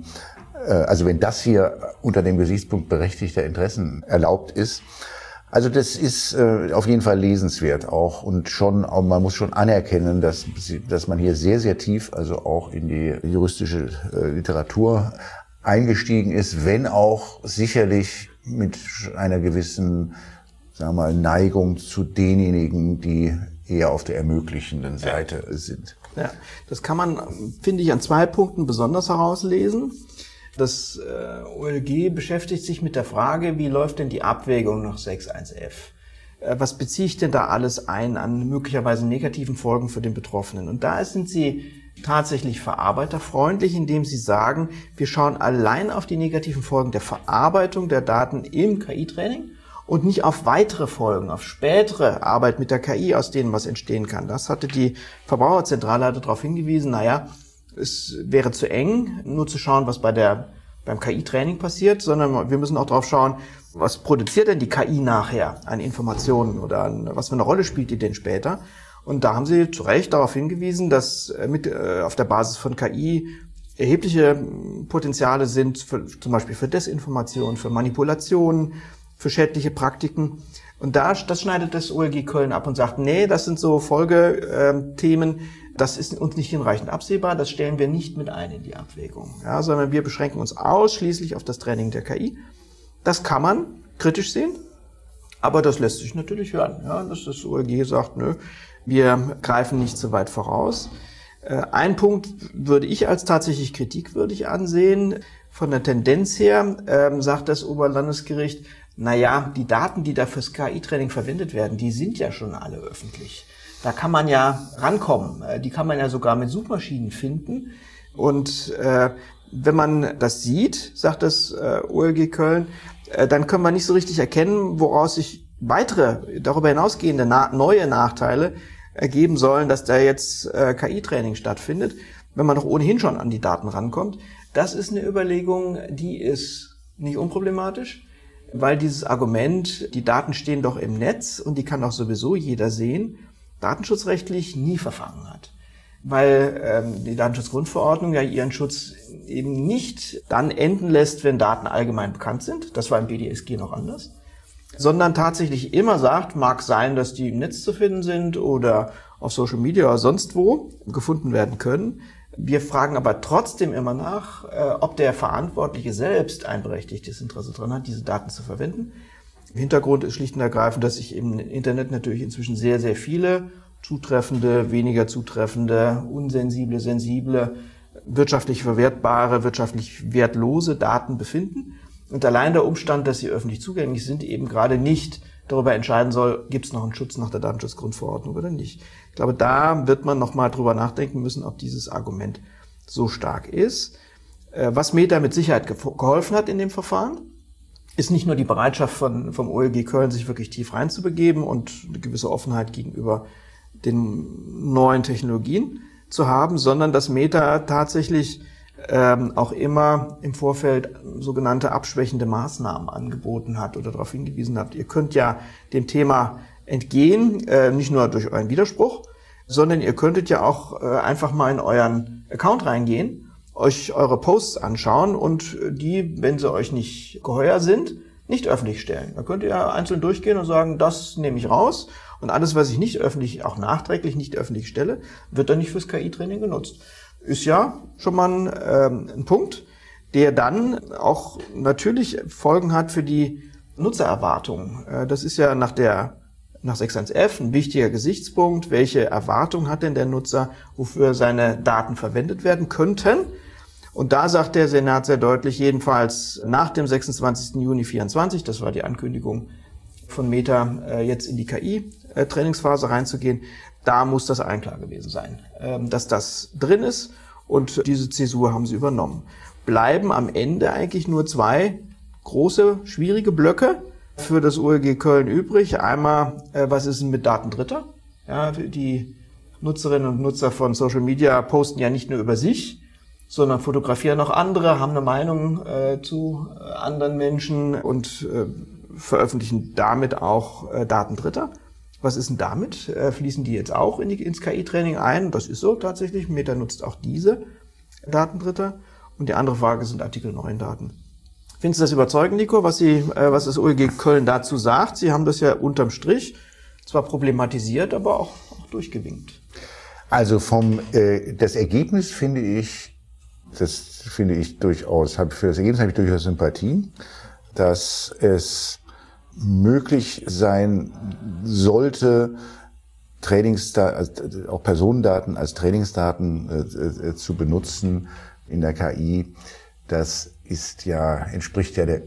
das hier unter dem Gesichtspunkt berechtigter Interessen erlaubt ist? Also das ist auf jeden Fall lesenswert auch, und man muss schon anerkennen, dass man hier sehr, sehr tief, also auch in die juristische Literatur eingestiegen ist, wenn auch sicherlich mit einer gewissen, sagen wir mal, Neigung zu denjenigen, die eher auf der ermöglichenden Seite sind. Ja, das kann man, finde ich, an 2 Punkten besonders herauslesen. Das OLG beschäftigt sich mit der Frage, wie läuft denn die Abwägung nach 6.1f? Was beziehe ich denn da alles ein an möglicherweise negativen Folgen für den Betroffenen? Und da sind sie tatsächlich verarbeiterfreundlich, indem sie sagen, wir schauen allein auf die negativen Folgen der Verarbeitung der Daten im KI-Training und nicht auf weitere Folgen, auf spätere Arbeit mit der KI, aus denen was entstehen kann. Das hatte die Verbraucherzentrale darauf hingewiesen, es wäre zu eng, nur zu schauen, was beim KI-Training passiert, sondern wir müssen auch drauf schauen, was produziert denn die KI nachher an Informationen oder was für eine Rolle spielt die denn später? Und da haben Sie zu Recht darauf hingewiesen, dass auf der Basis von KI erhebliche Potenziale sind, zum Beispiel für Desinformation, für Manipulation, für schädliche Praktiken. Und das schneidet das OLG Köln ab und sagt, nee, das sind so Folgethemen, das ist uns nicht hinreichend absehbar, das stellen wir nicht mit ein in die Abwägung, ja, sondern wir beschränken uns ausschließlich auf das Training der KI. Das kann man kritisch sehen, aber das lässt sich natürlich hören, ja, dass das OLG sagt, nö, wir greifen nicht so weit voraus. Ein Punkt würde ich als tatsächlich kritikwürdig ansehen. Von der Tendenz her sagt das Oberlandesgericht, die Daten, die da fürs KI-Training verwendet werden, die sind ja schon alle öffentlich. Da kann man ja rankommen. Die kann man ja sogar mit Suchmaschinen finden. Und wenn man das sieht, sagt das OLG Köln, dann können wir nicht so richtig erkennen, woraus sich weitere, darüber hinausgehende neue Nachteile ergeben sollen, dass da jetzt KI-Training stattfindet, wenn man doch ohnehin schon an die Daten rankommt. Das ist eine Überlegung, die ist nicht unproblematisch, weil dieses Argument, die Daten stehen doch im Netz und die kann doch sowieso jeder sehen, datenschutzrechtlich nie verfangen hat. Weil die Datenschutzgrundverordnung ja ihren Schutz eben nicht dann enden lässt, wenn Daten allgemein bekannt sind. Das war im BDSG noch anders. Sondern tatsächlich immer sagt, mag sein, dass die im Netz zu finden sind oder auf Social Media oder sonst wo gefunden werden können. Wir fragen aber trotzdem immer nach, ob der Verantwortliche selbst ein berechtigtes Interesse daran hat, diese Daten zu verwenden. Hintergrund ist schlicht und ergreifend, dass sich im Internet natürlich inzwischen sehr, sehr viele zutreffende, weniger zutreffende, unsensible, sensible, wirtschaftlich verwertbare, wirtschaftlich wertlose Daten befinden. Und allein der Umstand, dass sie öffentlich zugänglich sind, eben gerade nicht darüber entscheiden soll, gibt es noch einen Schutz nach der Datenschutzgrundverordnung oder nicht. Ich glaube, da wird man nochmal drüber nachdenken müssen, ob dieses Argument so stark ist. Was Meta mit Sicherheit geholfen hat in dem Verfahren, ist nicht nur die Bereitschaft vom OLG Köln, sich wirklich tief reinzubegeben und eine gewisse Offenheit gegenüber den neuen Technologien zu haben, sondern dass Meta tatsächlich auch immer im Vorfeld sogenannte abschwächende Maßnahmen angeboten hat oder darauf hingewiesen hat. Ihr könnt ja dem Thema entgehen, nicht nur durch euren Widerspruch, sondern ihr könntet ja auch einfach mal in euren Account reingehen, euch eure Posts anschauen und die, wenn sie euch nicht geheuer sind, nicht öffentlich stellen. Da könnt ihr einzeln durchgehen und sagen, das nehme ich raus und alles, was ich nicht öffentlich, auch nachträglich nicht öffentlich stelle, wird dann nicht fürs KI-Training genutzt. Ist ja schon mal ein Punkt, der dann auch natürlich Folgen hat für die Nutzererwartungen. Das ist ja nach 6.1f ein wichtiger Gesichtspunkt. Welche Erwartung hat denn der Nutzer, wofür seine Daten verwendet werden könnten? Und da sagt der Senat sehr deutlich, jedenfalls nach dem 26. Juni 2024, das war die Ankündigung von Meta, jetzt in die KI-Trainingsphase reinzugehen, da muss das einklar gewesen sein, dass das drin ist und diese Zäsur haben sie übernommen. Bleiben am Ende eigentlich nur zwei große, schwierige Blöcke für das OLG Köln übrig. Einmal, was ist denn mit Daten Dritter? Ja, die Nutzerinnen und Nutzer von Social Media posten ja nicht nur über sich, sondern fotografieren auch andere, haben eine Meinung zu anderen Menschen und veröffentlichen damit auch Daten Dritter. Was ist denn damit? Fließen die jetzt auch ins KI-Training ein? Das ist so tatsächlich. Meta nutzt auch diese Daten Dritter. Und die andere Frage sind Artikel 9 Daten. Findest du das überzeugend, Nico, was das OLG Köln dazu sagt? Sie haben das ja unterm Strich zwar problematisiert, aber auch durchgewinkt. Also das Ergebnis finde ich durchaus, für das Ergebnis habe ich durchaus Sympathie, dass es möglich sein sollte, auch Personendaten als Trainingsdaten zu benutzen in der KI. Das entspricht ja der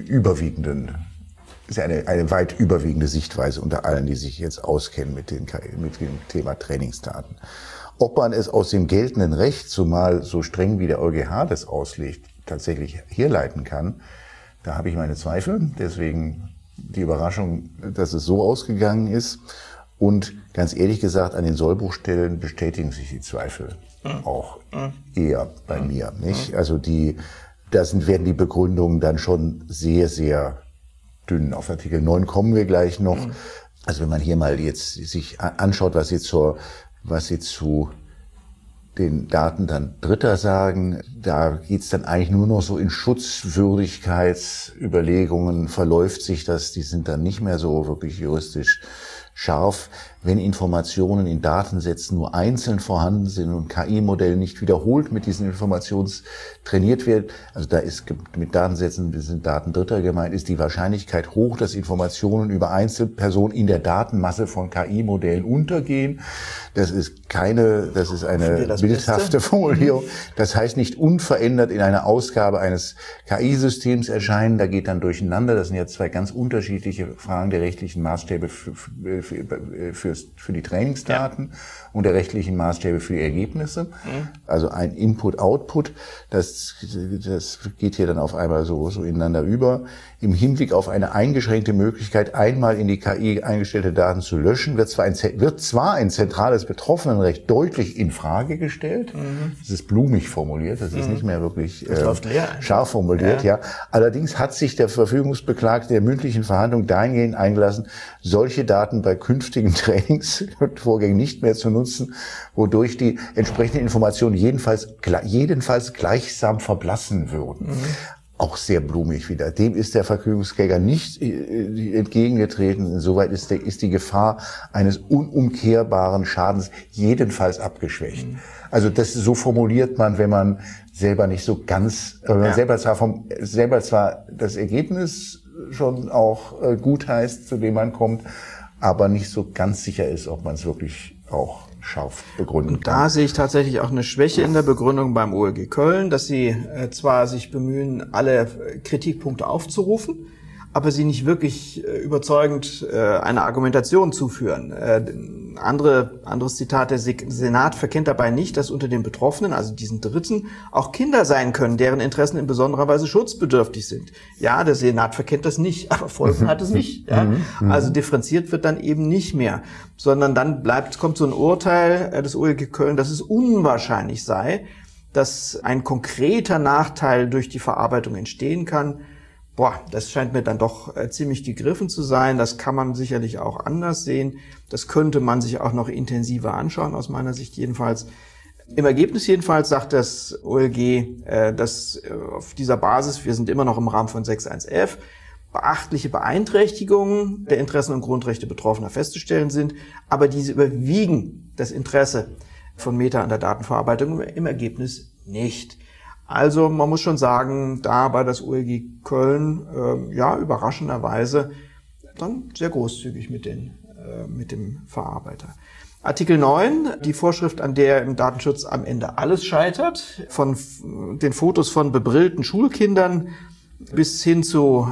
ist ja eine weit überwiegende Sichtweise unter allen, die sich jetzt auskennen mit dem Thema Trainingsdaten. Ob man es aus dem geltenden Recht, zumal so streng wie der EuGH das auslegt, tatsächlich herleiten kann, da habe ich meine Zweifel. Deswegen die Überraschung, dass es so ausgegangen ist. Und ganz ehrlich gesagt, an den Sollbruchstellen bestätigen sich die Zweifel auch eher bei mir, nicht? Also werden die Begründungen dann schon sehr, sehr dünn. Auf Artikel 9 kommen wir gleich noch. Also wenn man hier mal jetzt sich anschaut, was sie zu den Daten dann Dritter sagen, da geht's dann eigentlich nur noch so in Schutzwürdigkeitsüberlegungen, verläuft sich das, die sind dann nicht mehr so wirklich juristisch scharf, wenn Informationen in Datensätzen nur einzeln vorhanden sind und KI-Modell nicht wiederholt mit diesen Informationen trainiert wird. Also da ist mit Datensätzen, das sind Daten Dritter gemeint, ist die Wahrscheinlichkeit hoch, dass Informationen über Einzelpersonen in der Datenmasse von KI-Modellen untergehen. Das ist eine bildhafte Formulierung. Das heißt nicht unverändert in einer Ausgabe eines KI-Systems erscheinen. Da geht dann durcheinander. Das sind ja zwei ganz unterschiedliche Fragen der rechtlichen Maßstäbe für die Trainingsdaten und der rechtlichen Maßstäbe für die Ergebnisse. Also ein Input-Output, das geht hier dann auf einmal so ineinander über. Im Hinblick auf eine eingeschränkte Möglichkeit, einmal in die KI eingestellte Daten zu löschen, wird zwar ein zentrales Betroffenenrecht deutlich in Frage gestellt. Das ist blumig formuliert, das ist nicht mehr wirklich scharf formuliert. Ja. Allerdings hat sich der Verfügungsbeklagte der mündlichen Verhandlung dahingehend eingelassen, solche Daten bei künftigen Trainingsvorgängen nicht mehr zu nutzen, wodurch die entsprechenden Informationen jedenfalls gleichsam verblassen würden. Auch sehr blumig wieder. Dem ist der Verfügungsträger nicht entgegengetreten. Insoweit ist die Gefahr eines unumkehrbaren Schadens jedenfalls abgeschwächt. Also so formuliert man, wenn man selber nicht so ganz, selber zwar das Ergebnis schon auch gut heißt, zu dem man kommt, aber nicht so ganz sicher ist, ob man es wirklich auch scharf begründen kann. Und da sehe ich tatsächlich auch eine Schwäche in der Begründung beim OLG Köln, dass sie zwar sich bemühen, alle Kritikpunkte aufzurufen, aber sie nicht wirklich überzeugend eine Argumentation zuführen. Anderes Zitat, der Senat verkennt dabei nicht, dass unter den Betroffenen, also diesen Dritten, auch Kinder sein können, deren Interessen in besonderer Weise schutzbedürftig sind. Ja, der Senat verkennt das nicht, aber Folgen hat es nicht. Ja? Also differenziert wird dann eben nicht mehr, sondern dann kommt so ein Urteil des OLG Köln, dass es unwahrscheinlich sei, dass ein konkreter Nachteil durch die Verarbeitung entstehen kann. Das scheint mir dann doch ziemlich gegriffen zu sein. Das kann man sicherlich auch anders sehen. Das könnte man sich auch noch intensiver anschauen, aus meiner Sicht jedenfalls. Im Ergebnis jedenfalls sagt das OLG, dass auf dieser Basis, wir sind immer noch im Rahmen von 6.1f, beachtliche Beeinträchtigungen der Interessen und Grundrechte Betroffener festzustellen sind, aber diese überwiegen das Interesse von Meta an der Datenverarbeitung im Ergebnis nicht. Also man muss schon sagen, da war das OLG Köln überraschenderweise dann sehr großzügig mit dem Verarbeiter. Artikel 9, die Vorschrift, an der im Datenschutz am Ende alles scheitert, von den Fotos von bebrillten Schulkindern bis hin zu,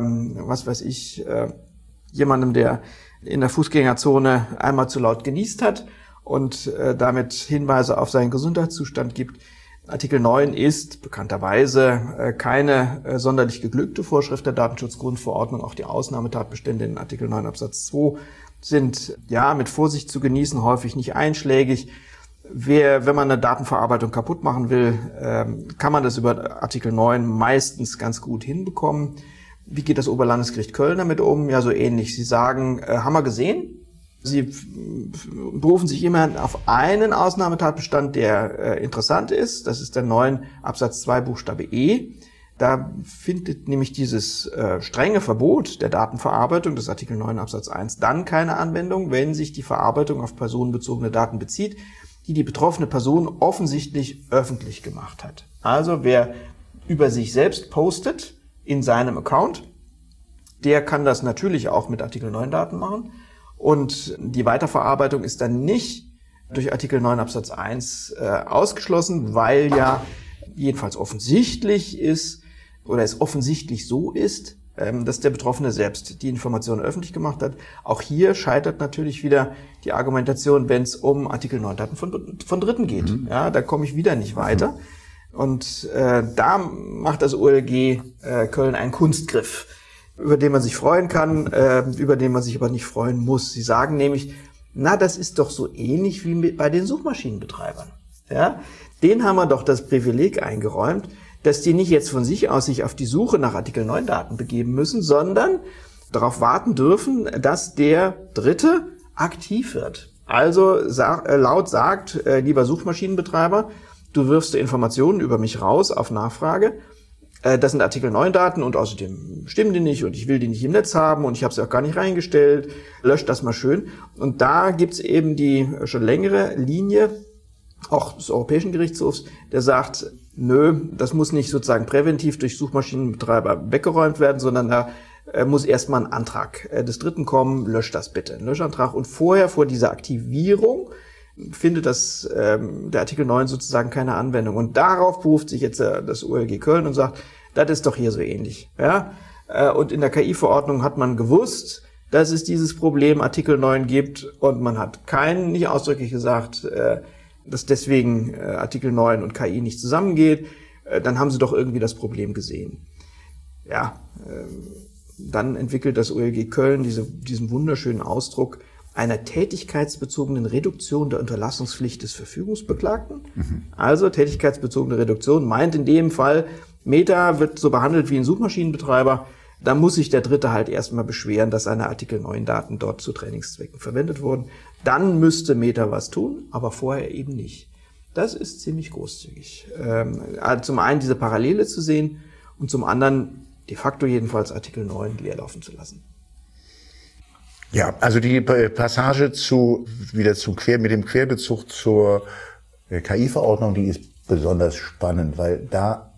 jemandem, der in der Fußgängerzone einmal zu laut genießt hat und damit Hinweise auf seinen Gesundheitszustand gibt. Artikel 9 ist bekannterweise keine sonderlich geglückte Vorschrift der Datenschutzgrundverordnung. Auch die Ausnahmetatbestände in Artikel 9 Absatz 2 sind mit Vorsicht zu genießen, häufig nicht einschlägig. Wenn man eine Datenverarbeitung kaputt machen will, kann man das über Artikel 9 meistens ganz gut hinbekommen. Wie geht das Oberlandesgericht Köln damit um? Ja, so ähnlich. Sie sagen, haben wir gesehen. Sie berufen sich immer auf einen Ausnahmetatbestand, der interessant ist. Das ist der 9 Absatz 2 Buchstabe E. Da findet nämlich dieses strenge Verbot der Datenverarbeitung des Artikel 9 Absatz 1 dann keine Anwendung, wenn sich die Verarbeitung auf personenbezogene Daten bezieht, die die betroffene Person offensichtlich öffentlich gemacht hat. Also wer über sich selbst postet in seinem Account, der kann das natürlich auch mit Artikel 9 Daten machen. Und die Weiterverarbeitung ist dann nicht durch Artikel 9 Absatz 1 ausgeschlossen, weil ja jedenfalls offensichtlich ist oder es offensichtlich so ist, dass der Betroffene selbst die Informationen öffentlich gemacht hat. Auch hier scheitert natürlich wieder die Argumentation, wenn es um Artikel 9 Daten von Dritten geht. Ja, da komme ich wieder nicht weiter. Und da macht das OLG Köln einen Kunstgriff. über den man sich freuen kann, über den man sich aber nicht freuen muss. Sie sagen nämlich, das ist doch so ähnlich wie bei den Suchmaschinenbetreibern. Ja? Denen haben wir doch das Privileg eingeräumt, dass die nicht jetzt von sich aus sich auf die Suche nach Artikel 9 Daten begeben müssen, sondern darauf warten dürfen, dass der Dritte aktiv wird. Also laut sagt, lieber Suchmaschinenbetreiber, du wirfst Informationen über mich raus auf Nachfrage. Das sind Artikel 9 Daten und außerdem stimmen die nicht und ich will die nicht im Netz haben und ich habe sie auch gar nicht reingestellt. Löscht das mal schön. Und da gibt's eben die schon längere Linie, auch des Europäischen Gerichtshofs, der sagt, nö, das muss nicht sozusagen präventiv durch Suchmaschinenbetreiber weggeräumt werden, sondern da muss erstmal ein Antrag des Dritten kommen, löscht das bitte, ein Löschantrag. Und vor dieser Aktivierung findet der Artikel 9 sozusagen keine Anwendung. Und darauf beruft sich jetzt das OLG Köln und sagt, das ist doch hier so ähnlich. Ja? Und in der KI-Verordnung hat man gewusst, dass es dieses Problem Artikel 9 gibt und man hat nicht ausdrücklich gesagt, dass deswegen Artikel 9 und KI nicht zusammengeht. Dann haben sie doch irgendwie das Problem gesehen. Ja, dann entwickelt das OLG Köln diesen wunderschönen Ausdruck einer tätigkeitsbezogenen Reduktion der Unterlassungspflicht des Verfügungsbeklagten. Also tätigkeitsbezogene Reduktion meint in dem Fall, Meta wird so behandelt wie ein Suchmaschinenbetreiber. Da muss sich der Dritte halt erstmal beschweren, dass seine Artikel 9 Daten dort zu Trainingszwecken verwendet wurden. Dann müsste Meta was tun, aber vorher eben nicht. Das ist ziemlich großzügig. Zum einen diese Parallele zu sehen und zum anderen de facto jedenfalls Artikel 9 leerlaufen zu lassen. Ja, also die Passage mit dem Querbezug zur KI-Verordnung, die ist besonders spannend, weil da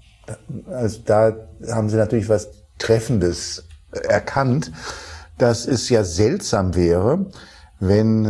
haben sie natürlich was Treffendes erkannt, dass es ja seltsam wäre, wenn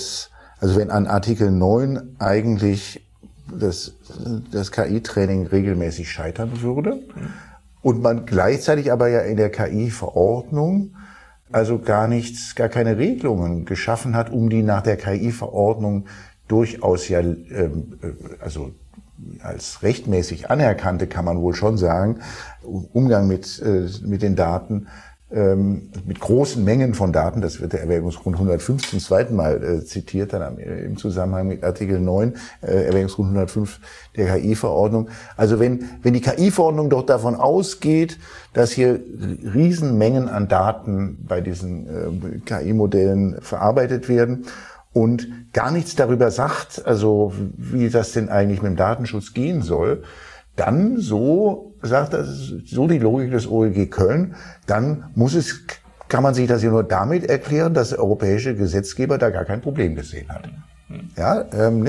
an Artikel 9 eigentlich das KI-Training regelmäßig scheitern würde und man gleichzeitig aber ja in der KI-Verordnung also gar keine Regelungen geschaffen hat, um die nach der KI-Verordnung durchaus ja, also als rechtmäßig anerkannte, kann man wohl schon sagen, Umgang mit den Daten, mit großen Mengen von Daten, das wird der Erwägungsgrund 105 zum zweiten Mal zitiert, dann im Zusammenhang mit Artikel 9, Erwägungsgrund 105 der KI-Verordnung. Also wenn die KI-Verordnung doch davon ausgeht, dass hier Riesenmengen an Daten bei diesen KI-Modellen verarbeitet werden und gar nichts darüber sagt, also wie das denn eigentlich mit dem Datenschutz gehen soll, dann so die Logik des OLG Köln, dann kann man sich das ja nur damit erklären, dass der europäische Gesetzgeber da gar kein Problem gesehen hat. Ja,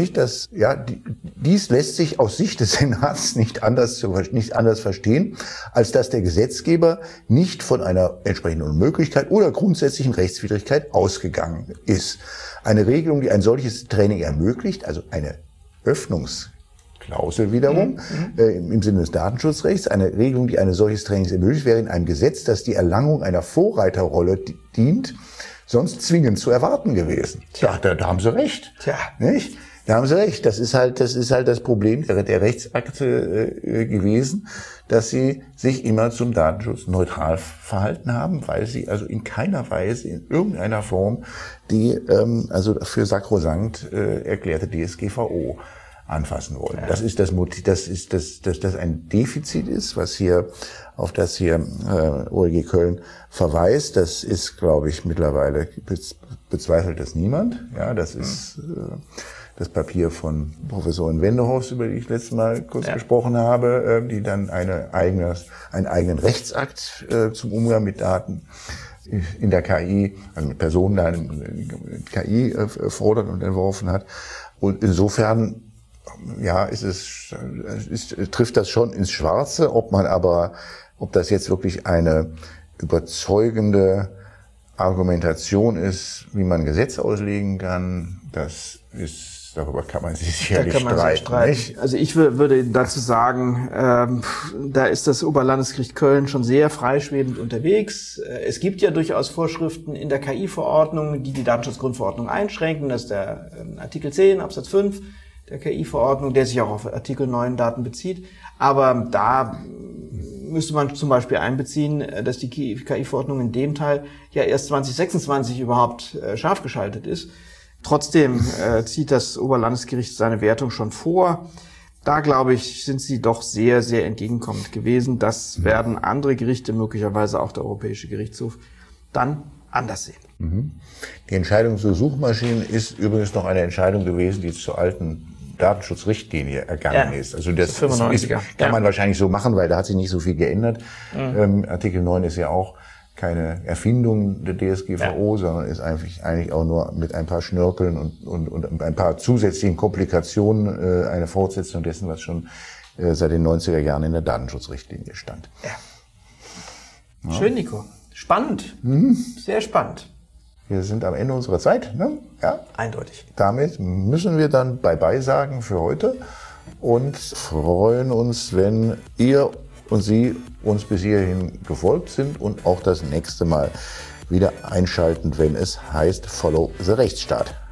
dies lässt sich aus Sicht des Senats nicht anders verstehen, als dass der Gesetzgeber nicht von einer entsprechenden Unmöglichkeit oder grundsätzlichen Rechtswidrigkeit ausgegangen ist. Eine Regelung, die ein solches Training ermöglicht, also eine Öffnungsklausel wiederum, im Sinne des Datenschutzrechts, eine Regelung, die ein solches Training ermöglicht, wäre in einem Gesetz, das die Erlangung einer Vorreiterrolle dient, sonst zwingend zu erwarten gewesen. Tja, da haben Sie recht. Tja. Nicht? Da haben Sie recht. Das ist halt das Problem der Rechtsakte gewesen, dass sie sich immer zum Datenschutz neutral verhalten haben, weil sie also in keiner Weise, in irgendeiner Form die also für sakrosankt erklärte DSGVO anfassen wollen. Ja. Das ist das Motiv, dass das ein Defizit ist, auf das hier OLG Köln verweist. Das ist, glaube ich, mittlerweile bezweifelt das niemand. Ja, das ist das Papier von Professorin Wendehorst, über die ich letztes Mal kurz gesprochen habe, die dann einen eigenen Rechtsakt zum Umgang mit Daten in der KI, also mit Personendaten KI fordert und entworfen hat. Und insofern trifft das schon ins Schwarze, ob das jetzt wirklich eine überzeugende Argumentation ist, wie man Gesetz auslegen kann, darüber kann man sich sicherlich streiten. Nicht? Also ich würde dazu sagen, da ist das Oberlandesgericht Köln schon sehr freischwebend unterwegs. Es gibt ja durchaus Vorschriften in der KI-Verordnung, die Datenschutzgrundverordnung einschränken. Das ist der Artikel 10 Absatz 5 der KI-Verordnung, der sich auch auf Artikel 9 Daten bezieht. Aber da müsste man zum Beispiel einbeziehen, dass die KI-Verordnung in dem Teil ja erst 2026 überhaupt scharf geschaltet ist. Trotzdem zieht das Oberlandesgericht seine Wertung schon vor. Da, glaube ich, sind sie doch sehr, sehr entgegenkommend gewesen. Das werden andere Gerichte, möglicherweise auch der Europäische Gerichtshof, dann anders sehen. Die Entscheidung zu Suchmaschinen ist übrigens noch eine Entscheidung gewesen, die zur alten Datenschutzrichtlinie ergangen ist. Also das 95er. Kann man wahrscheinlich so machen, weil da hat sich nicht so viel geändert. Artikel 9 ist ja auch keine Erfindung der DSGVO, sondern ist eigentlich auch nur mit ein paar Schnörkeln und ein paar zusätzlichen Komplikationen eine Fortsetzung dessen, was schon seit den 90er Jahren in der Datenschutzrichtlinie stand. Ja. Schön, Nico. Spannend. Sehr spannend. Wir sind am Ende unserer Zeit, ne? Ja. Eindeutig. Damit müssen wir dann Bye-bye sagen für heute und freuen uns, wenn ihr und Sie uns bis hierhin gefolgt sind und auch das nächste Mal wieder einschalten, wenn es heißt Follow the Rechtsstaat.